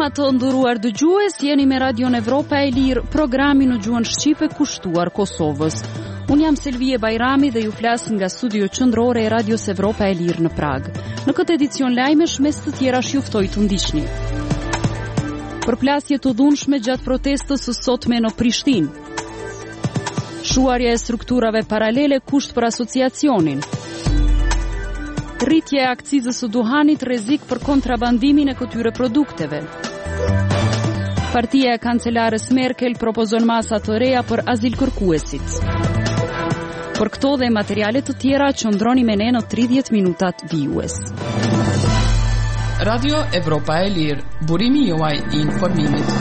mbrëma të nderuar dëgjues, jeni me Radion Evropa e Lirë, programi në gjuhën shqipe kushtuar Kosovës. Unë jam Selvie Bajrami dhe ju flas nga studio qendrore e Radios Evropa e Lirë në Prag. Në këtë edicion lajmesh mes të tjerash ju ftoj të ndiqni. Përplasje të dhunshme gjatë protestës së sotme në Prishtinë. Shuarja e strukturave paralele kusht për asociacionin. Rritje e akcizës së duhanit rrezik për kontrabandimin e këtyre produkteve. Partia e kancelares Merkel propozon masa të reja për azilkërkuesit. Për këto dhe materiale të tjera qëndroni me ne në 30 minutat vijues. Radio Evropa e Lirë, burimi juaj i informimit.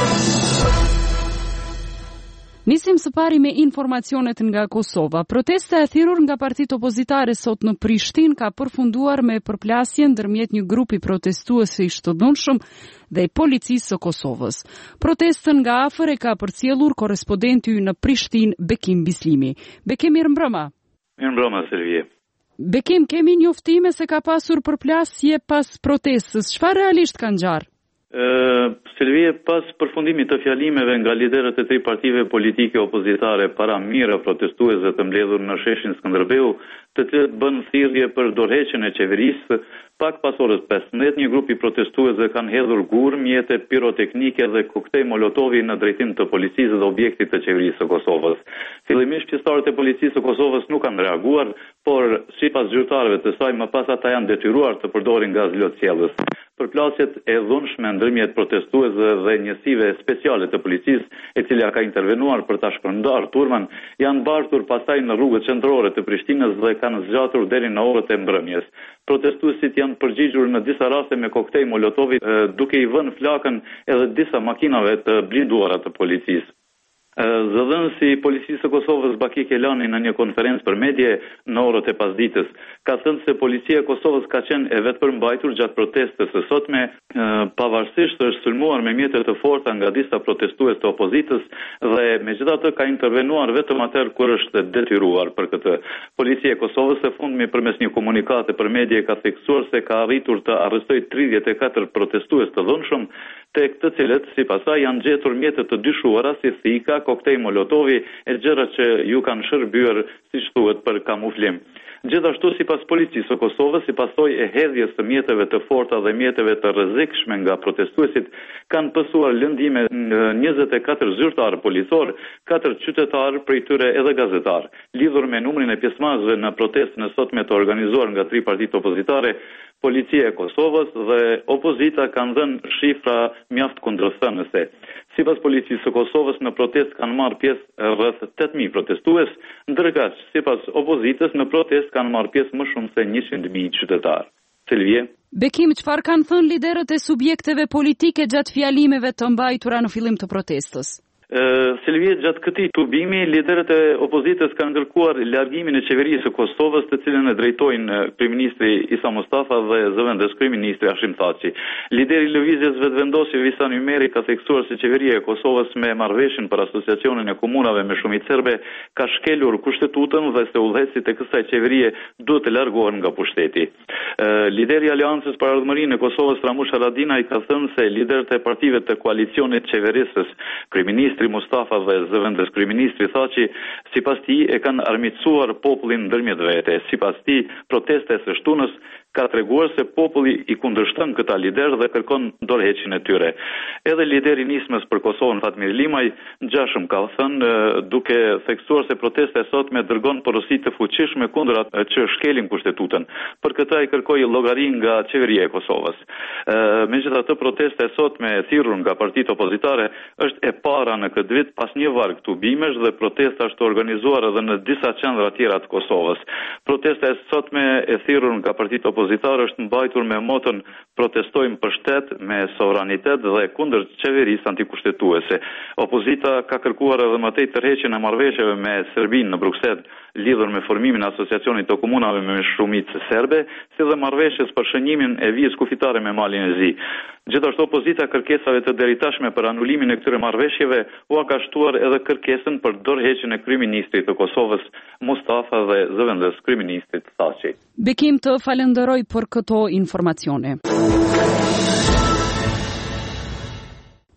Nisim së pari me informacionet nga Kosova. Protesta e thirrur nga partitë opozitare sot në Prishtinë ka përfunduar me përplasje ndërmjet një grupi protestuesish të dhunshëm dhe policisë së Kosovës. Protestën nga afër e ka përcjellur korrespondenti ynë në Prishtinë, Bekim Bislimi. Bekim, mirëmbrëma. Mirëmbrëma, Selvie. Bekim, kemi njoftime se ka pasur përplasje pas protestës. Çfarë realisht ka ngjarë? Selvie, pas përfundimit të fjalimeve nga liderët e 3 partive politike opozitare para mira protestuesve të mbledhur në sheshin Skënderbeu, të cilët bën thirrje për dorëheqjen e qeverisë, pak pas orës 15, një grup i protestuesve kanë hedhur gur, mjete piroteknike dhe koktej molotovi në drejtim të policisë dhe objektit të qeverisë së Kosovës. Fillimisht pjesëtarët e policisë së Kosovës nuk kanë reaguar, por sipas zyrtarëve të saj më pas ata janë detyruar të përdorin gaz lotësjellës. Përplasjet e dhunshme ndërmjet protestuesve dhe njësive speciale të policisë, e cila ka intervenuar për ta shpërndarë turman, janë bartur pastaj në rrugët qendrore të Prishtinës dhe kanë zgjatur deri në orët e mbrëmjes. Protestuesit janë përgjigjur në disa raste me koktej molotovi, duke i vënë flakën edhe disa makinave të blinduara të policisë. Zëdhënësi i policisë së Kosovës Baki Kelani në një konferencë për medie në orët e pasdites ka thënë se policia e Kosovës ka qenë e vetëpërmbajtur gjatë protestës së sotme, pavarësisht se është sulmuar me mjete të forta nga disa protestues të opozitës dhe megjithatë ka intervenuar vetëm atëherë kur është detyruar për këtë. Policia e Kosovës së fundmi përmes një komunikate për medie ka theksuar se ka arritur të arrestojë 34 protestues të dhunshëm, tek të cilët sipas saj janë gjetur mjete të dyshuara si thika, koktej molotovi e gjëra që ju kanë shërbyer, siç thuhet, për kamuflim. Gjithashtu, sipas policisë së Kosovës, si pasojë e hedhjes së mjeteve të forta dhe mjeteve të rrezikshme nga protestuesit, kanë pësuar lëndime 24 zyrtarë policor, 4 qytetarë, prej tyre edhe gazetar. Lidhur me numrin e pjesëmarrësve në protestën e sotme të organizuar nga 3 partitë opozitare, Policia e Kosovës dhe opozita kanë dhënë shifra mjaft kundërshtuese. Sipas policisë së Kosovës, në protestë kanë marrë pjesë rreth 8000 protestues, ndërkaq sipas opozitës në protestë kanë marrë pjesë më shumë se 100.000 qytetarë. Selvie. Bekim, çfarë kanë thënë liderët e subjekteve politike gjatë fjalimeve të mbajtura në fillim të protestës? Selvie, gjatë këtij tubimi, liderët e opozitës kanë kërkuar largimin e qeverisë së Kosovës, të cilën e drejtojnë kryeministri Isa Mustafa dhe zëvendës kryeministri Hashim Thaçi. Lideri i lëvizjes vetëvendosje Visan Ymeri ka theksuar se qeveria e Kosovës me marrëveshjen për asociacionin e komunave me shumicë serbe ka shkelur kushtetutën dhe se udhëheqësit e kësaj qeverie duhet të largohen nga pushteti. Lideri i Aleancës për Ardhmërinë e Kosovës Ramush Haradinaj ka thënë se liderët e partive të koalicionit qeverisës, kryeministri Mustafa dhe zëvendës kryeministri Thaçi, sipas tij e kanë armiqsuar popullin ndërmjet vete. Sipas tij, protesta e së shtunës ka treguar se populli i kundërshton këta lider dhe kërkon dorëheqjen e tyre. Edhe lideri i nismës për Kosovën Fatmir Limaj ngjashëm ka thënë, duke theksuar se protesta e sotme dërgon porosi të fuqishme kundër atë që shkelin kushtetutën. Për këtë ai kërkoi llogari nga qeveria e Kosovës. Megjithatë, protesta e sotme e thirrur nga partitë opozitare është e para në këtë vit pas një varg tubimesh dhe protesta është organizuar edhe në disa qendra tjera të Kosovës. Protesta e sotme e thirrur nga partitë opozitare është mbajtur me moton protestojmë për shtet, me sovranitet dhe kundër qeverisë antikushtetuese. Opozita ka kërkuar edhe më tej tërheqjen e marrëveshjeve me Serbinë në Bruksel, lidhur me formimin e asociacionit të komunave me shumicë serbe, si dhe marrëveshjes për shënimin e vijës kufitare me Malin e Zi. Gjithashtu opozita kërkesave të deritashme për anulimin e këtyre marrëveshjeve u ka shtuar edhe kërkesën për dorëheqjen e kryeministrit të Kosovës Mustafa dhe zëvendës kryeministrit Thaçi. Bekim, të falenderoj për këto informacione.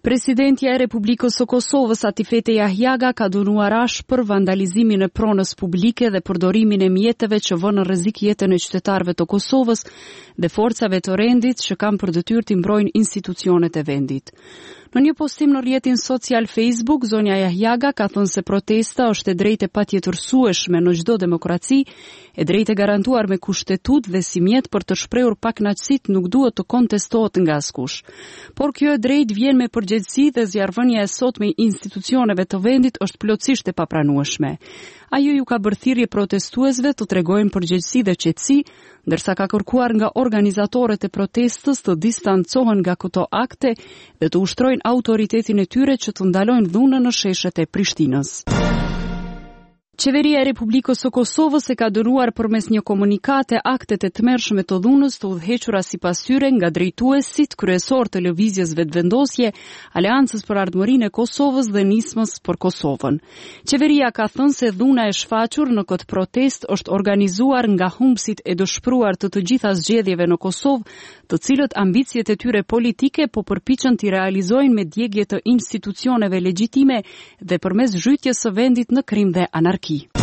Presidentja e Republikës së Kosovës Atifete Jahjaga ka dënuar ashpër për vandalizimin e pronës publike dhe përdorimin e mjeteve që vënë në rrezik jetën e qytetarëve të Kosovës dhe forcave të rendit që kanë për detyrë të mbrojnë institucionet e vendit. Në një postim në rrjetin social Facebook, zonja Jahjaga ka thënë se protesta është e drejtë e patjetërsueshme në çdo demokraci, e drejtë e garantuar me kushtetut dhe si mjet për të shprehur pakënaqësitë nuk duhet të kontestohet nga askush. Por kjo e drejtë vjen me përgjegjësi dhe zjarrvënia e sotme e institucioneve të vendit është plotësisht e papranueshme. Ajo ju ka bërë thirrje protestuesve të tregojnë përgjegjësi dhe qetësi, ndërsa ka kërkuar nga organizatorët e protestës të distancohen nga këto akte dhe të ushtrojnë autoritetin e tyre që të ndalojnë dhunën në sheshet e Prishtinës. Qeveria e Republikës së Kosovës e ka dënuar përmes një komunikate aktet e tmerrshme të dhunës të udhëhequra sipas tyre nga drejtuesit kryesor të lëvizjes vetëvendosje, Aleancës për Ardhmërinë e Kosovës dhe Nismës për Kosovën. Qeveria ka thënë se dhuna e shfaqur në këtë protest është organizuar nga humbësit e dëshpëruar të gjitha zgjedhjeve në Kosovë, të cilët ambicjet e tyre politike po përpiqen t'i realizojnë me djegje të institucioneve legjitime dhe përmes zhytjes së vendit në krim dhe anarki.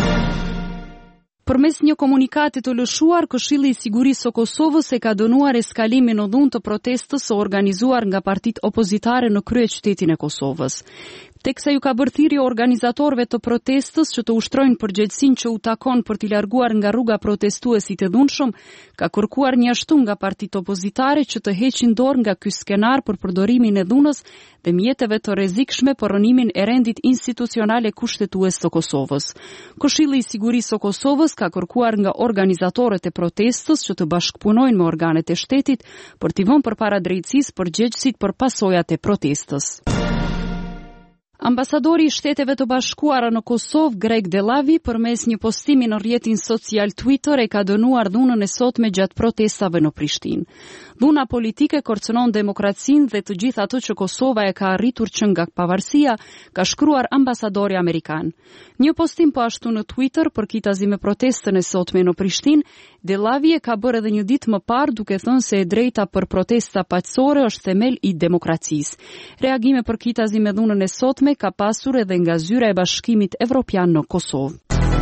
Përmes një komunikati të lëshuar, Këshilli i Sigurisë së Kosovës e ka dënuar eskalimin në dhunë të protestës së organizuar nga partitë opozitare në kryeqytetin e Kosovës. Teksa ju ka bërë thirrje organizatorëve të protestës që të ushtrojnë përgjegjësinë që u takon për t'i larguar nga rruga protestuesit e dhunshëm, ka kërkuar njashtu nga partitë opozitare që të heqin dorë nga ky skenar për përdorimin e dhunës dhe mjeteve të rrezikshme për rënimin e rendit institucional e kushtetues të Kosovës. Këshilli i Sigurisë së Kosovës ka kërkuar nga organizatorët e protestës që të bashkëpunojnë me organet e shtetit për t'i vënë përpara drejtësisë përgjegjësit për pasojat e protestës. Ambasadori i Shteteve të Bashkuara në Kosovë, Greg Delavi, përmes një postimi në rrjetin social Twitter e ka dënuar dhunën e sotme gjatë protestave në Prishtinë. Dhuna politike kërcënon demokracinë dhe të gjithë ato që Kosova e ka arritur që nga pavarësia, ka shkruar ambasadori amerikan. Një postim po ashtu në Twitter përkitazi me protestën e sotme në Prishtinë, Delavi e ka bërë edhe një ditë më parë duke thënë se e drejta për protesta paqësore është themel i demokracisë. Reagime përkitazi me dhunën e sotme ka pasur edhe nga zyra e Bashkimit Evropian në Kosovë.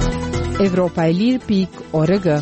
Evropaelir.org.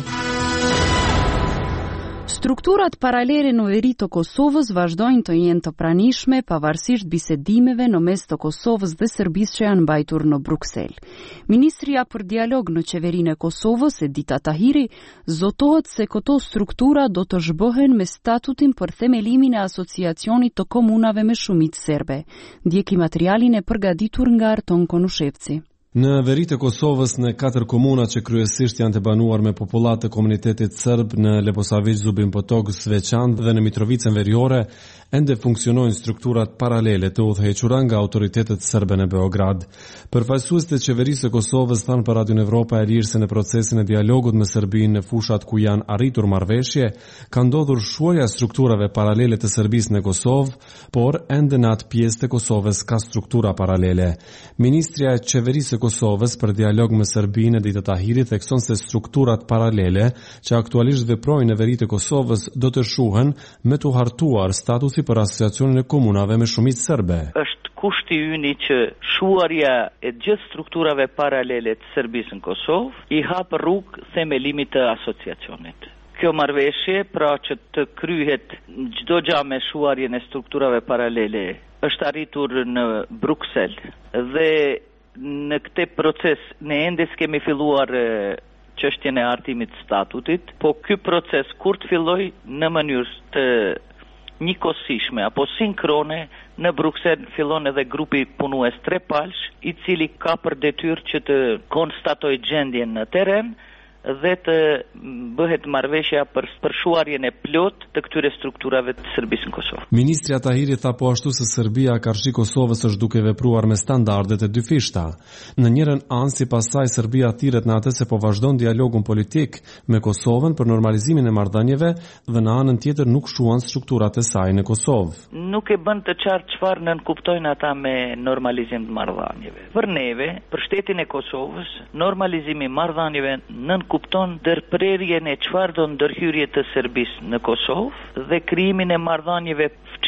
Strukturat paralele në veri të Kosovës vazhdojnë të jenë të pranishme pavarësisht bisedimeve në mes të Kosovës dhe Serbisë që janë mbajtur në Bruksel. Ministria për dialog në qeverinë e Kosovës, Edita Tahiri, zotohet se këto struktura do të zhbohen me statutin për themelimin e asociacionit të komunave me shumicë serbe. Ndjeki materialin e përgatitur nga Arton Konushevci. Në veri të Kosovës, në 4 komuna që kryesisht janë të banuar me popullat të komunitetit serb në Leposavić, Zubin Potok, Sveçan dhe në Mitrovicën Veriore, ende funksionojnë strukturat paralele të udhëhequra nga autoritetet serbe në Beograd. Përfaqësuesit e qeverisë së Kosovës thanë për Radion Evropa e Lirë se në procesin e dialogut me Serbinë në fushat ku janë arritur marrëveshje, ka ndodhur shuarja strukturave paralele të Serbisë në Kosovë, por ende në atë pjesë të Kosovës ka struktura paralele. Ministria e qeverisë Kosovës për dialog me Serbinë, Edita Tahiri, thekson se strukturat paralele që aktualisht veprojnë në veri të Kosovës do të shuhen me të hartuar statusi për asociacionin e komunave me shumicë serbe. Është kushti yni që shuarja e gjithë strukturave paralele të Serbisë në Kosovë i hap rrugë themelimit të asociacionit. Kjo marrëveshje, pra që të kryhet çdo gjë me shuarjen e strukturave paralele, është arritur në Bruksel dhe në këtë proces ne ende s'kemi filluar çështjen e hartimit statutit, po ky proces kur të filloj në mënyrë të njëkohësishme apo sinkrone në Bruksel fillon edhe grupi punues trepalsh, i cili ka për detyrë që të konstatoj gjendjen në terren dhe të bëhet marrëveshja për shuarjen e plot të këtyre strukturave të Serbisë në Kosovë. Ministria Tahiri tha po ashtu se Serbia karshi Kosovës është duke vepruar me standardet e dyfishta. Në njërin anë, sipas saj, Serbia thirret në atë se po vazhdon dialogun politik me Kosovën për normalizimin e marrëdhënieve dhe në anën tjetër nuk shuan strukturat e saj në Kosovë. Nuk e bën të qartë çfarë nënkuptojnë ata me normalizim të marrëdhënieve. Për neve, për shtetin e Kosovës, normalizimi i marrëdhënieve kupton ndërprerjen e çfarë do ndërhyrje të Serbisë në Kosovë dhe krijimin e marrëdhënieve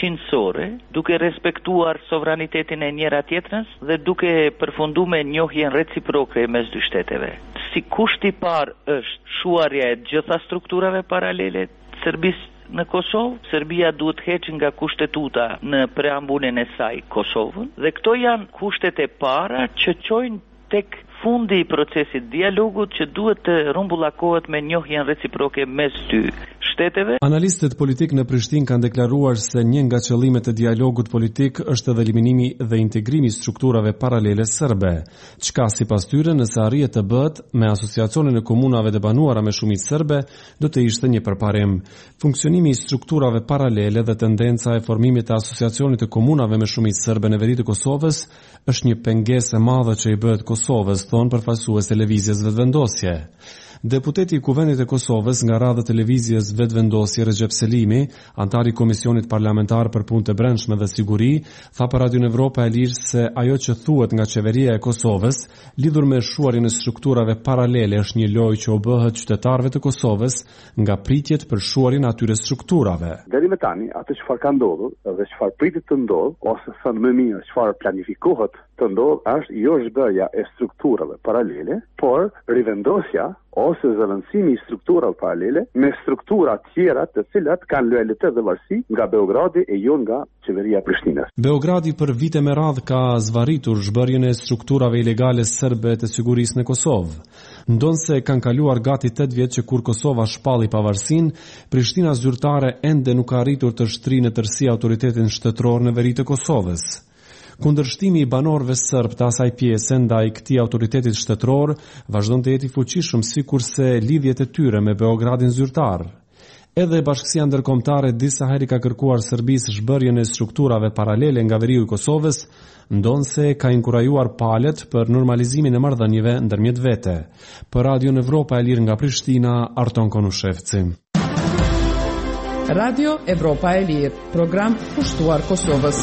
shoqësinësore, duke respektuar sovranitetin e njëra tjetrës dhe duke përfunduar me njohjen reciproke mes dy shteteve. Si kusht i parë është shuarja e gjitha strukturave paralele të Serbisë në Kosovë. Serbia duhet heqë nga kushtetuta në preambulin e saj Kosovën dhe këto janë kushtet e para që çojnë tek fundi i procesit dialogut që duhet të rumbullakohet me njohjen reciproke mes dy shteteve. Analistët politik në Prishtinë kanë deklaruar se një nga qëllimet e dialogut politik është edhe eliminimi dhe integrimi i strukturave paralele serbe, çka sipas tyre nëse arrihet të bëhet me asociacionin e komunave të banuara me shumicë serbe, do të ishte një përparim. Funksionimi i strukturave paralele dhe tendenca e formimit të asociacionit të komunave me shumicë serbe në veri të Kosovës është një pengesë e madhe që i bëhet Kosovës, thonë përfaqësues televizjes vetëvendosje. Deputeti i Kuvendit të Kosovës nga radha e televizjes vetëvendosje Recep Selimi, antari i Komisionit Parlamentar për Punë të Brendshme dhe Siguri, tha për Radio Evropa e Lirë se ajo që thuhet nga qeveria e Kosovës lidhur me shuarjen e strukturave paralele është një lojë që u bëhet qytetarëve të Kosovës nga pritjet për shuarjen e atyre strukturave. Deri më tani, atë çfarë ka ndodhur dhe çfarë pritet të ndodhë, ose thënë më mirë, çfarë planifikohet të ndodhë, është jo zhbërja e strukturave paralele, por rivendosja ose zëvendësimi i strukturave paralele me struktura tjera të cilat kanë lojalitet dhe varësi nga Beogradi e jo nga qeveria e Prishtinës. Beogradi për vite me radhë ka zvarritur zhbërjen e strukturave ilegale serbe të sigurisë në Kosovë. Ndonse kanë kaluar gati 8 vjet që kur Kosova shpalli pavarësinë, Prishtina zyrtare ende nuk ka arritur të shtrinë në tërësi autoritetin shtetëror në veri të Kosovës. Kundërshtimi i banorëve serb të asaj pjese ndaj këtij autoriteti shtetëror vazhdon të jetë i fuqishëm sikurse lidhjet e tyre me Beogradin zyrtar. Edhe Bashkësia Ndërkombëtare disa herë ka kërkuar Serbisë zhbërjen e strukturave paralele nga veriu i Kosovës, ndonse ka inkurajuar palët për normalizimin e marrëdhënieve ndërmjet vete. Për Radio Evropa e Lirë nga Prishtina, Arton Konushevci. Radio Evropa e Lirë, program kushtuar Kosovës.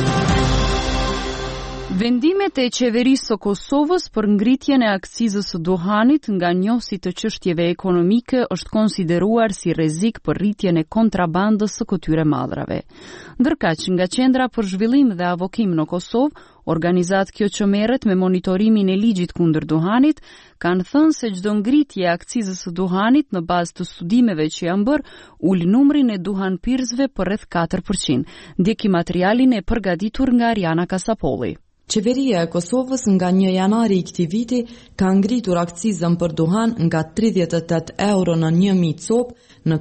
Vendimet e qeverisë së Kosovës për ngritjen e akcizës së duhanit nga njohësi të çështjeve ekonomike është konsideruar si rrezik për rritjen e kontrabandës së këtyre madrave. Ndërkaq nga Qendra për Zhvillim dhe Avokim në Kosovë, organizatë kjo që merret me monitorimin e ligjit kundër duhanit, kanë thënë se çdo ngritje e akcizës së duhanit në bazë të studimeve që janë bërë, ul numrin e duhanpirësve për rreth 4%. Ndjeki materialin e përgatitur nga Ariana Kasapolli. Qeveria e Kosovës nga 1 janari i këtij viti ka ngritur akcizën për duhan nga 38 euro në 1000 copë në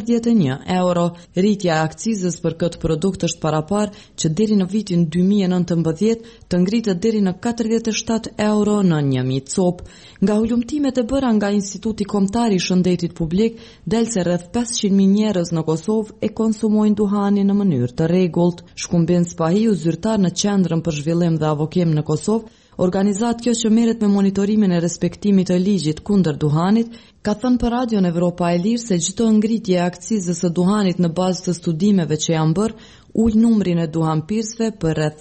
41 euro. Rritja e akcizës për këtë produkt është parapar që deri në vitin 2019 të ngritet deri në 47 euro në 1000 copë. Nga ulumtimet e bëra nga Instituti Kombëtar i Shëndetit Publik, del se rreth 500.000 njerëz në Kosovë e konsumojnë duhanin në mënyrë të rregullt. Shkumbin Spahiu, zyrtar në Qendrën për Zhvillim dhe Avokim në Kosovë, organizatë kjo që merret me monitorimin e respektimit të ligjit kundër duhanit, ka thënë për Radio Evropa e Lirë se çdo ngritje e akcizës së duhanit në bazë të studimeve që janë bërë, ul numrin e duhanpirësve për rreth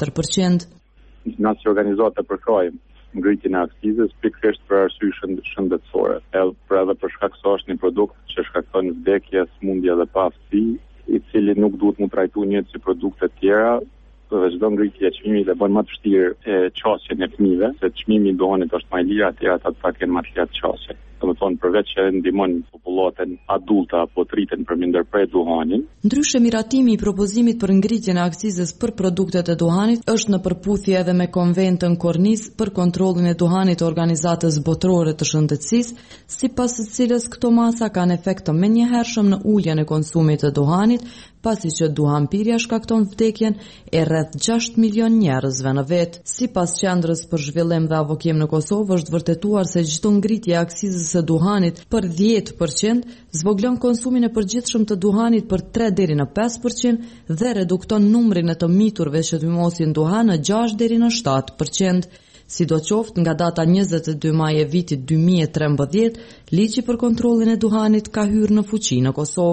4%. Na si organizata përkrojmë ngritjen e akcizës pikërisht për arsye shëndetësore, edhe për shkak se është një produkt që shkakton vdekje, sëmundje dhe pastësi, i cili nuk duhet mu trajtuar njëjtë si produkte të tjera. Dhe çdo ngritje e çmimit dhe bën më të vështirë çështjen e fëmijëve, se çmimi i duhanit është më i lirë, atëherë ata të paktën më të lehtë çështje. Domethënë përveç që ndihmon popullatën adulte apo të rriten për mi ndërprer duhanin. Ndryshe miratimi i propozimit për ngritjen e akcizës për produktet e duhanit është në përputhje edhe me konventën Kornis për kontrollin e duhanit të Organizatës Botërore të Shëndetësisë, sipas së cilës këto masa kanë efekt të menjëhershëm në uljen e konsumit të duhanit, pasi që duhanpirja shkakton vdekjen e rreth 6 milion njerëzve në vetë. Sipas Qendrës për Zhvillim dhe Avokim në Kosovë, është vërtetuar se çdo ngritje e akcizës së duhanit për 10% zvoglon konsumin e përgjithshëm të duhanit për 3 deri në 5% dhe redukton numrin e të miturve që hymosin duhan në 6 deri në 7%. Sidoqoftë, nga data 22 maj e vitit 2013, ligji për kontrollin e duhanit ka hyrë në fuqi në Kosovë.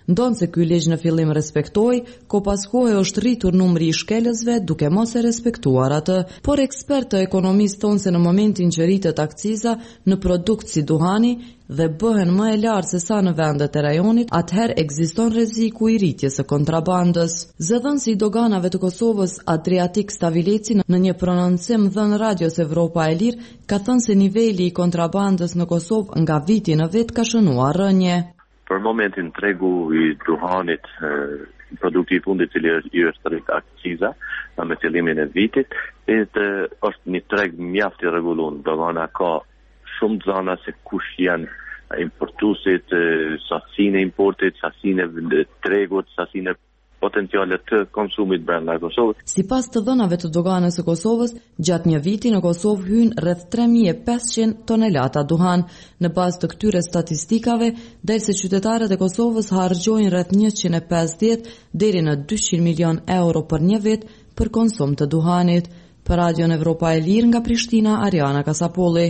ndonë se ky ligj në fillim respektoi, ko pas kohe është rritur numri i shkelësve duke mos e respektuar atë. Por ekspertë ekonomistë thonë se në momentin që rritet akciza në produkt si duhani dhe bëhen më e lartë se sa në vendet e rajonit, atëherë ekziston rreziku i rritjes së kontrabandës. Zëdhënësi i doganave të Kosovës Adriatik Stavileci në një prononcim dhënë Radios Evropa e Lirë ka thënë se niveli i kontrabandës në Kosovë nga viti në vit ka shënuar rënje. Për momentin tregu i duhanit, produkti i fundit cili është rrit akciza me fillimin e vitit, është një treg mjaft i rregulluar. Dogana ka shumë zona se kush janë importuesit, sasinë e importit, sasinë e tregut, sasinë potenciale të konsumit brenda Kosovës. Sipas të dhënave të doganës së Kosovës, gjatë një viti në Kosovë hyn rreth 3500 tonelata duhan. Në bazë të këtyre statistikave, derisa qytetarët e Kosovës harxojnë rreth 150 deri në 200 milion euro për një vit për konsum të duhanit. Për Radion Evropa e Lirë nga Prishtina, Ariana Kasapolli.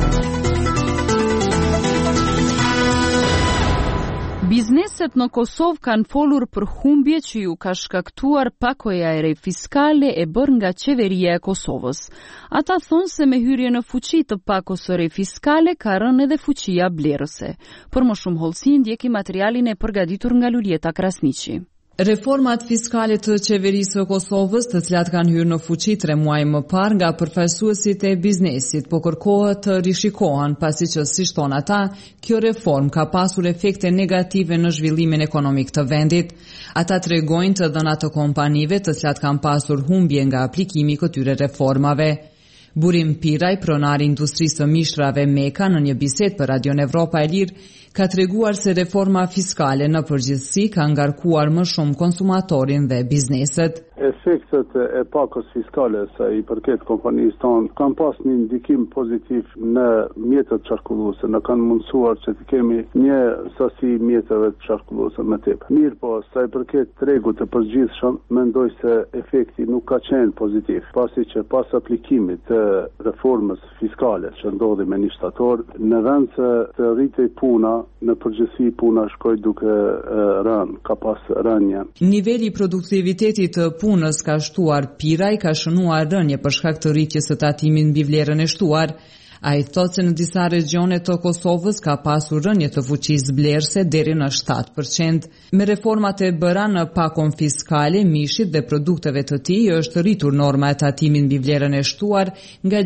Bizneset në Kosovë kanë folur për humbje që ju ka shkaktuar pakoja e re fiskale e bërë nga qeveria e Kosovës. Ata thonë se me hyrje në fuqi të pakos së re fiskale ka rënë edhe fuqia blerëse. Për më shumë hollësi ndjeki materialin e përgatitur nga Luljeta Krasniqi. Reformat fiskale të qeverisë së Kosovës, të cilat kanë hyrë në fuqi 3 muaj më parë nga përfaqësuesit e biznesit, po kërkohet të rishikohen pasi që, siç thonë ata, kjo reformë ka pasur efekte negative në zhvillimin ekonomik të vendit. Ata tregojnë të dhënat të kompanive të cilat kanë pasur humbje nga aplikimi i këtyre reformave. Burim Piraj, pronari i industrisë të mishtrave Meka, në një bisedë për Radion Evropa e Lirë, ka treguar se reforma fiskale në përgjithësi ka ngarkuar më shumë konsumatorin dhe bizneset. Efektet e pakos fiskale sa i përket kompanisë tonë kanë pas një ndikim pozitiv në mjetet qarkulluese, në kanë mundësuar që të kemi një sasi mjeteve të qarkulluese më tepër. Mirë po, sa i përket tregut të përgjithshëm, mendoj se efekti nuk ka qenë pozitiv, pasi që pas aplikimit të reformës fiskale që ndodhi me 1 shtator, në vend se të rritej puna, në përgjithësi puna shkoi duke rënë, ka pas rënje. Niveli i produktivitetit të punës ka shtuar Piraj ka shënuar rënje për shkak të rritjes së tatimit mbi vlerën e shtuar. Ai thotë se në disa regione të Kosovës ka pasur rënje të fuqisë blerëse deri në 7%. Me reformat e bëra në pakon fiskale, mishit dhe produkteve të tij është rritur norma e tatimit mbi vlerën e shtuar nga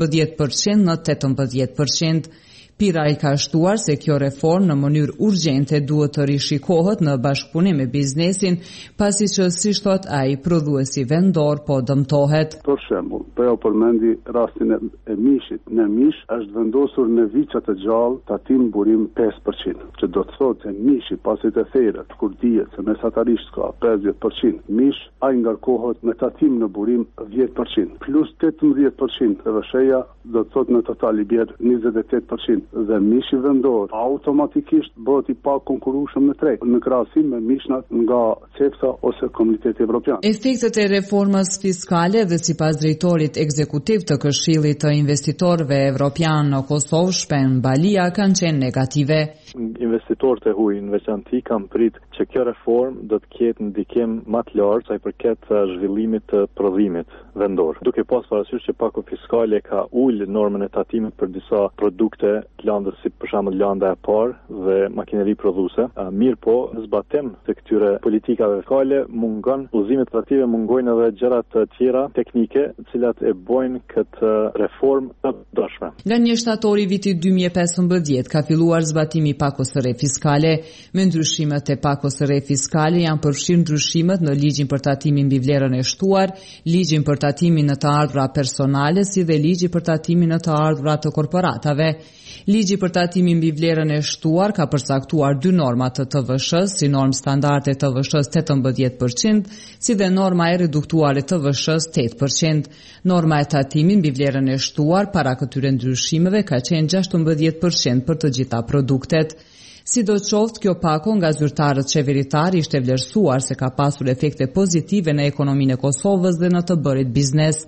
16% në 18%. Piraj ka shtuar se kjo reformë në mënyrë urgjente duhet të rishikohet në bashkëpunim me biznesin, pasi që, siç thot ai, prodhuesi vendor po dëmtohet. Për shembull, po përmendi rastin e mishit. Në mish është vendosur në viçat e gjallë tatim burim 5%, që do të thotë se mishi pasi të therrët, kur dihet se mesatarisht ka 50% mish, ai ngarkohet me tatim në burim 10%, plus 18% të vësheja, do të thotë në total i bjerë 28%. Dhe mishi vendor automatikisht bëhet i pa konkurrueshëm në treg në krahasim me mishnat nga CEFTA ose Komuniteti Evropian. Efektet e reformës fiskale dhe sipas drejtorit ekzekutiv të Këshillit të Investitorëve Evropian në Kosovë, Shpen Balia, kanë qenë negative. Investitorët e huaj në veçantë kanë prit që kjo reformë do të ketë ndikim më të lartë sa i përket zhvillimit të prodhimit vendor. Duke pas parasysh që pako fiskale ka ulë normën e tatimit për disa produkte landës si për shembull landa e parë dhe makineri prodhuese. Mirë po, në zbatim të këtyre politikave fiskale mungon udhëzimet operative, mungojnë edhe gjëra të tjera teknike, të cilat e bojnë këtë reformë të dashme. Nga 1 shtatori vitit 2015 ka filluar zbatimi i pakos së re fiskale. Me ndryshimet e pakos së re fiskale janë përfshirë ndryshimet në ligjin për tatimin mbi vlerën e shtuar, ligjin për tatimin në të ardhura personale, si dhe ligji për tatimin në të ardhura të korporatave. Ligji për tatimin mbi vlerën e shtuar ka përcaktuar 2 norma të TVSH-s, si normë standarde TVSH-s 18%, si dhe norma e reduktuar e TVSH-s 8%. Norma e tatimit mbi vlerën e shtuar para këtyre ndryshimeve ka qenë 16% për të gjitha produktet. Sidoqoftë, kjo pako nga zyrtarët qeveritar ishte vlerësuar se ka pasur efekte pozitive në ekonominë e Kosovës dhe në të bërit biznes.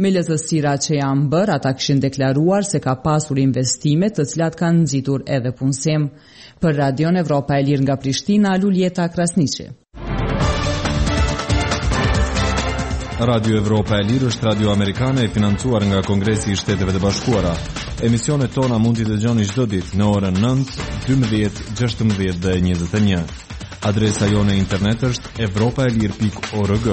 Me lehtësirat që janë bërë, ata kishin deklaruar se ka pasur investime të cilat kanë nxitur edhe punësim. Për Radion Evropa e Lirë nga Prishtina, Luljeta Krasniqi. Radio Evropa e Lirë është radio amerikane e financuar nga Kongresi i Shteteve të Bashkuara. Emisionet tona mund t'i dëgjoni çdo ditë në orën 9, 12, 16 dhe 21. Adresa jone internet është europaelir.org.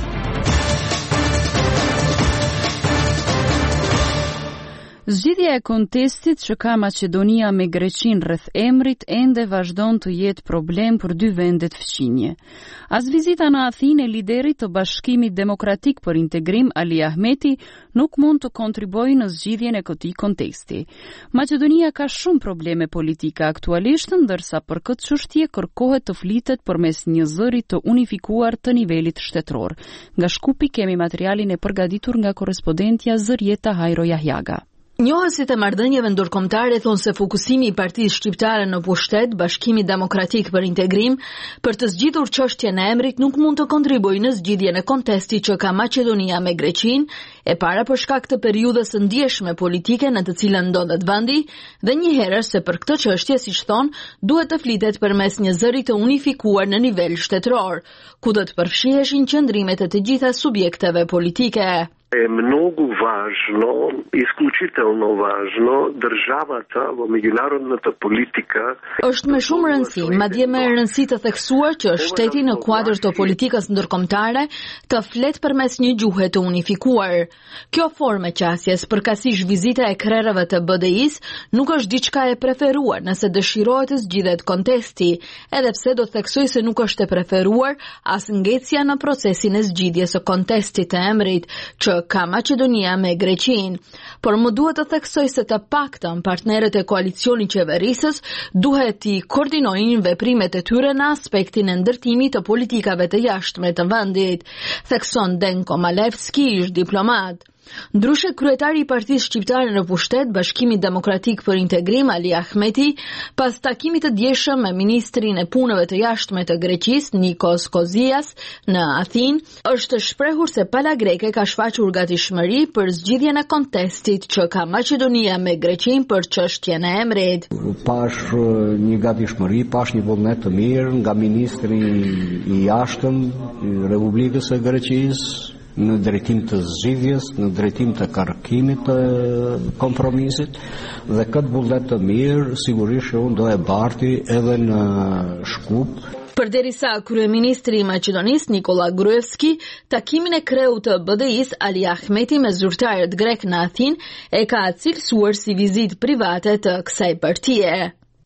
Zgjidhja e kontestit që ka Maqedonia me Greqinë rreth emrit ende vazhdon të jetë problem për dy vendet fqinje. As vizita në Athinë e liderit të Bashkimit Demokratik për Integrim Ali Ahmeti nuk mund të kontribuojë në zgjidhjen e këtij kontesti. Maqedonia ka shumë probleme politike aktualisht, ndërsa për këtë çështje kërkohet të flitet përmes një zëri të unifikuar të nivelit shtetëror. Nga Shkupi kemi materialin e përgatitur nga korrespondentja Zërieta Hajro Jahjaga. Njohësit e marrëdhënieve ndërkombëtare thonë se fokusimi i Partisë Shqiptare në pushtet, Bashkimi Demokratik për Integrim, për të zgjidhur çështjen e emrit nuk mund të kontribuojë në zgjidhjen e kontestit që ka Maqedonia me Greqinë, e para për shkak të periudhës së ndjeshme politike në të cilën ndodhet vendi, dhe njëherë se për këtë çështje, siç thonë, duhet të flitet përmes një zëri të unifikuar në nivel shtetëror, ku do të përfshiheshin qëndrimet e të gjitha subjekteve politike. Е много важно, изключително важно, държавата во меѓународната политика. Është me shumë rëndësi, madje me rëndësi të theksuar që shteti në kuadër të politikës ndërkombëtare të flet përmes një gjuhe të unifikuar. Kjo formë qasjes, përkatësisht vizita e krerëve të BDI-s, nuk është diçka e preferuar nëse dëshirohet të zgjidhet kontesti, edhe pse do të theksoj se nuk është e preferuar as ngecja në procesin e zgjidhjes së kontestit të emrit, që ka Maqedonia me Greqinë, por më duhet të theksoj se të paktën partnerët e koalicionit qeverisës duhet të koordinojnë veprimet e tyre në aspektin e ndërtimit të politikave të jashtme të vendit, thekson Denko Malevski, ish diplomat. Ndryshe, kryetari i Partisë Shqiptare në pushtet, Bashkimi Demokratik për Integrim Ali Ahmeti, pas takimit të dieshëm me ministrin e punëve të jashtme të Greqisë, Nikos Kozias, në Athinë, është shprehur se pala greke ka shfaqur gatishmëri për zgjidhjen e kontestit që ka Maqedonia me Greqinë për çështjen e emrit. Pash një gatishmëri, pash një vullnet të mirë nga ministri i jashtëm i Republikës së Greqisë në drejtim të zgjidhjes, në drejtim të kërkimit të kompromisit, dhe këtë vullnet të mirë sigurisht që unë do e barti edhe në Shkup. Përderisa kryeministri i Maqedonisë Nikola Gruevski, takimin e kreut të BDI-s Ali Ahmeti me zyrtarët grek në Athinë e ka cilësuar si vizitë private të kësaj partie.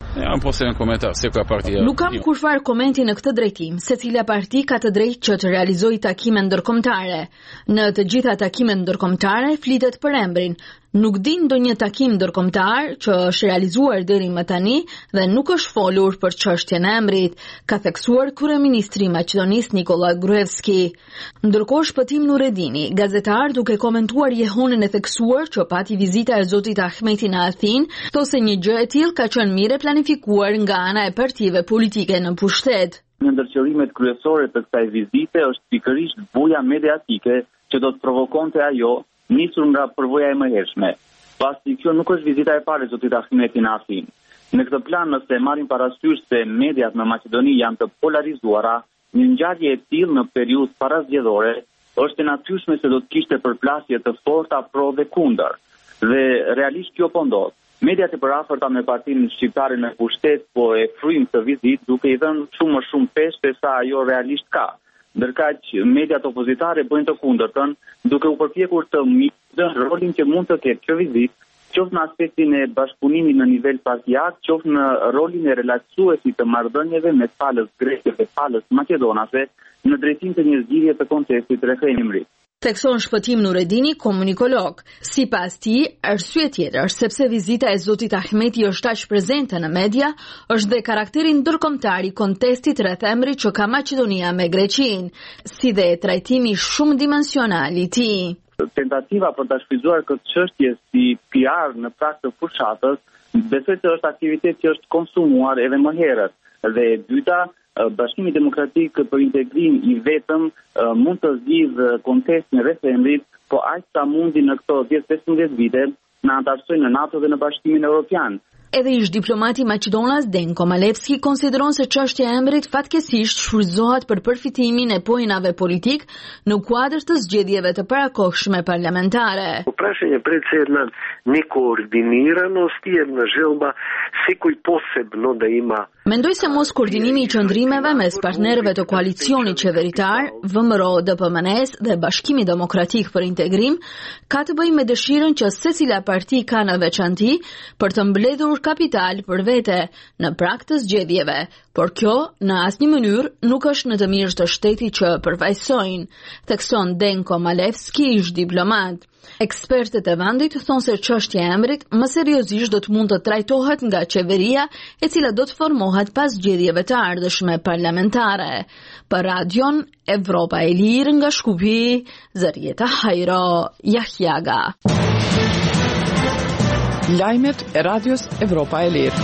Nuk kam kurfar komenti në këtë drejtim, se cila parti ka të drejtë që të realizojë takime ndërkombëtare. Në të gjitha takimet ndërkombëtare flitet për emrin. Nuk di ndonjë takim ndërkombëtar që është realizuar deri më tani dhe nuk është folur për çështjen e emrit, ka theksuar kryeministri i Maqedonisë Nikola Gruevski. Ndërkohë Shpëtim Nuredini, gazetar, duke komentuar jehonën e theksuar që pati vizita e zotit Ahmeti në Athinë, thotë se një gjë e tillë ka qenë mirë planifikuar nga ana e partive politike në pushtet. Një ndër qëllimet kryesore të kësaj vizite është pikërisht buja mediatike që do të provokonte ajo nisur nga përvoja e mëhershme. Pasi kjo nuk është vizita e parë e zotit Ahmeti në Athinë. Në këtë plan, nëse marrim parasysh se mediat në Maqedoni janë të polarizuara, një ngjarje e tillë në periudhë parazgjedhore është e natyrshme se do të kishte përplasje të forta pro dhe kundër. Dhe realisht kjo po ndodh. Mediat e përafërta me partinë shqiptare në pushtet po e frymën këtë vizitë duke i dhënë shumë më shumë peshë se sa ajo realisht ka. Ndërkaq mediat opozitare bëjnë të kundërtën, duke u përpjekur të mirëdhënë rolin që mund të ketë kjo vizitë, qoftë në aspektin e bashkëpunimit në nivel partijak, qoftë në rolin e relaksuesit të marrëdhënieve mes palës greke dhe palës maqedonase në drejtim të një zgjidhje të kontestit rreth emrit. Thekson Shpëtim Nuredini, komunikolog. Sipas tij, arsye tjetër sepse vizita e zotit Ahmeti është aq prezente në media, është dhe karakteri ndërkombëtar i kontestit rreth emrit që ka Maqedonia me Greqinë, si dhe trajtimi shumë dimensional i tij. Tentativa për ta shfrytzuar këtë çështje si PR në prag të fushatës, besoj se është aktivitet që është konsumuar edhe më herët. Dhe e dyta, Bashkimi Demokratik për Integrim I vetëm mund të zgjidhë kontestin referendit, po aq sa mundi në këto 10-15 vite në antarësojnë në NATO dhe në Bashkimin Evropian. Edhe ish diplomati Maqedonas Denko Malevski konsideron se çështja e emrit fatkesisht shfrytëzohet për përfitimin e pojnave politik në kuadër të zgjedhjeve të parakohshme parlamentare. Prašenje predsjedna ne koordiniranost je në želba sekuj posebno da ima. Mendoj se mos koordinimi I qëndrimeve mes partnerëve të koalicionit qeveritar, VMRO, DPMNS dhe Bashkimi Demokratik për Integrim ka të bëjë me dëshirën që secila parti ka në veçanti për të mbledhur kapital për vete në prag të zgjedhjeve, por kjo në asnjë mënyrë nuk është në të mirë të shtetit që përfaqësojnë, thekson Denko Malevski, ish diplomat. Ekspertët e vendit thonë se çështja e emrit më seriozisht do të mund të trajtohet nga qeveria e cila do të formohet pas zgjedhjeve të ardhshme parlamentare. Për Radion Evropa e Lirë nga Shkupi, Zarieta Hajro, Jahjaga. Lajmet e Radios Evropa e Lirë.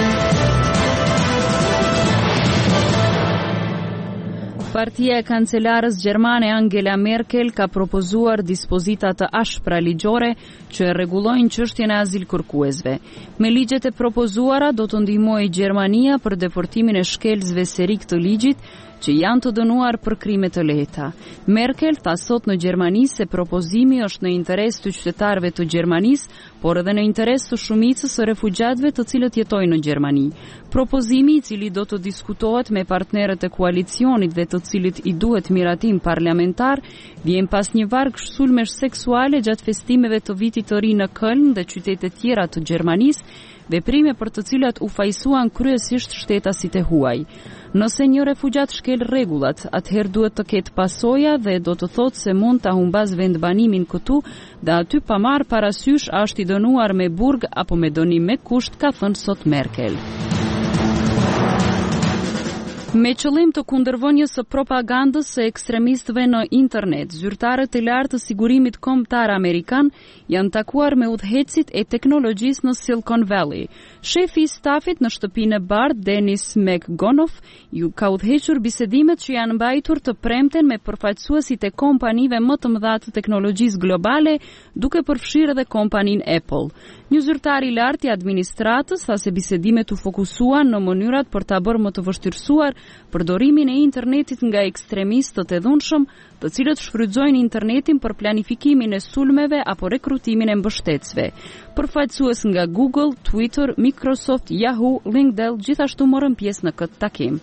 Partia e kancelarës gjermane Angela Merkel ka propozuar dispozita të ashpra ligjore që rregullojnë çështjen e azilkërkuesve. Me ligjet e propozuara do të ndihmojë Gjermania për deportimin e shkelzve serik të ligjit që janë të dënuar për krime të lehta. Merkel tha sot në Gjermani se propozimi është në interes të qytetarëve të Gjermanisë, por edhe në interes të shumicës së refugjatëve të cilët jetojnë në Gjermani. Propozimi I cili do të diskutohet me partnerët e koalicionit dhe të cilit I duhet miratim parlamentar, vjen pas një varg sulmesh seksuale gjatë festimeve të vitit të ri në Köln dhe qytete tjera të Gjermanisë, veprime për të cilat u fajsuan kryesisht shtetasit e huaj. Nëse një refugjat shkel rregullat, atëherë duhet të ketë pasoja dhe do të thotë se mund ta humbas vendbanimin këtu dhe aty pa marrë parasysh a është I dënuar me burg apo me dënim me kusht, ka thënë sot Merkel. Me qëllim të kundërvënies së propagandës së ekstremistëve në internet, zyrtarët e lartë të sigurimit kombëtar amerikan janë takuar me udhëheqësit e teknologjisë në Silicon Valley. Shefi I stafit në shtëpinë e bardhë, Dennis McGonough, ju ka udhëhequr bisedimet që janë mbajtur të premten me përfaqësuesit e kompanive më të mëdha të teknologjisë globale, duke përfshirë edhe kompaninë Apple. Një zyrtar I lartë I administratës tha se bisedimet u fokusuan në mënyrat për ta bërë më të vështirësuar përdorimin e internetit nga ekstremistët e dhunshëm, të cilët shfrytëzojnë internetin për planifikimin e sulmeve apo rekrutimin e mbështetësve. Përfaqësues nga Google, Twitter, Microsoft, Yahoo, LinkedIn gjithashtu morën pjesë në këtë takim.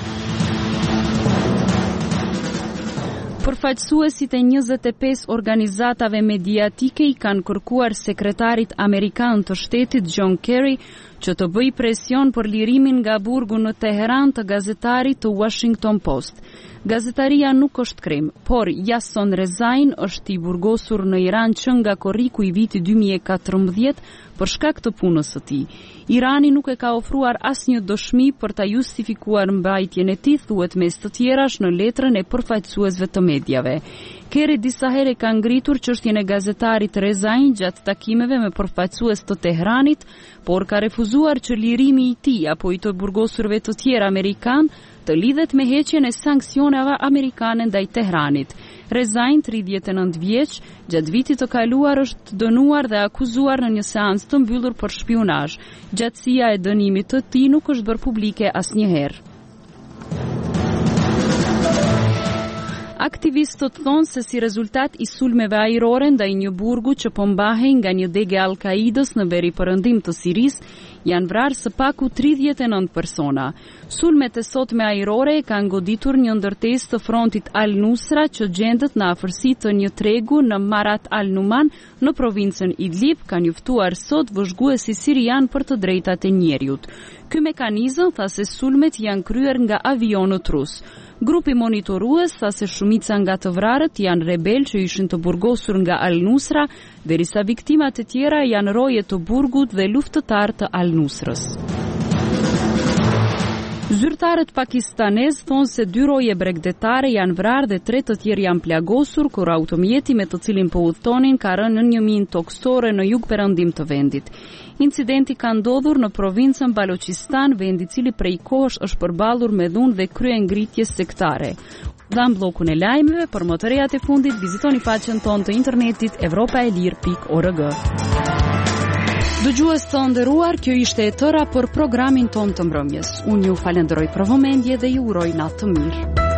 Përfaqësuesit e 25 organizatave mediatike I kanë kërkuar sekretarit amerikan të shtetit John Kerry që të bëjë presion për lirimin nga burgu në Teheran të gazetarit të Washington Post. Gazetaria nuk është krim, por Jason Rezain është I burgosur në Iran që nga korriku I vitit 2014 për shkak të punës së tij. Irani nuk e ka ofruar asnjë dëshmi për ta justifikuar mbajtjen e tij, thuhet mes të tjerash në letrën e përfaqësuesve të mediave. Kerry disa herë ka ngritur çështjen e gazetarit Rezain gjatë takimeve me përfaqësues të Teheranit, por ka refuzuar që lirimi I tij apo I të burgosurve të tjerë amerikan të lidhet me heqjen e sanksioneve amerikane ndaj Teheranit. Rezain, 39 vjeç, gjatë vitit të kaluar është dënuar dhe akuzuar në një seancë të mbyllur për shpionazh. Gjatësia e dënimit të tij nuk është bërë publike asnjëherë. Aktivistët thonë se si rezultat I sulmeve ajrore ndaj një burgu që po mbahej nga një degë Al-Qaidës në veriperëndim të Sirisë, janë vrarë së paku 39 persona. Sulmet e sotme ajrore kanë goditur një ndërtesë të frontit Al-Nusra që gjendet në afërsi të një tregu në Marat Al-Numan në provincën Idlib, ka njoftuar sot vëzhguesi sirian për të drejtat e njerëzit. Ky mekanizëm tha se sulmet janë kryer nga avionët rus. Grupi monitorues tha se shumica nga të vrarët janë rebel që ishin të burgosur nga Al-Nusra, derisa viktimat e tjera janë roje të burgut dhe luftëtar të Al-Nusrës. Zyrtarët pakistanez thonë se 2 roje bregdetare janë vrarë dhe 3 të tjerë janë plagosur kur automjeti me të cilin po udhtonin ka rënë në një minë toksore në jug-perëndim të vendit. Incidenti ka ndodhur në provincën Balochistan, vendi i cili prej kohësh është përballur me dhunë dhe kryen ngritje sektare. Dham bllokun e lajmeve, për më të rejat e fundit vizitoni faqen tonë të internetit evropaelir.org. Dëgjues të nderuar, kjo ishte e tëra për programin ton të mbrëmjes. Unë ju falenderoj për vëmendje dhe ju uroj natë të mirë.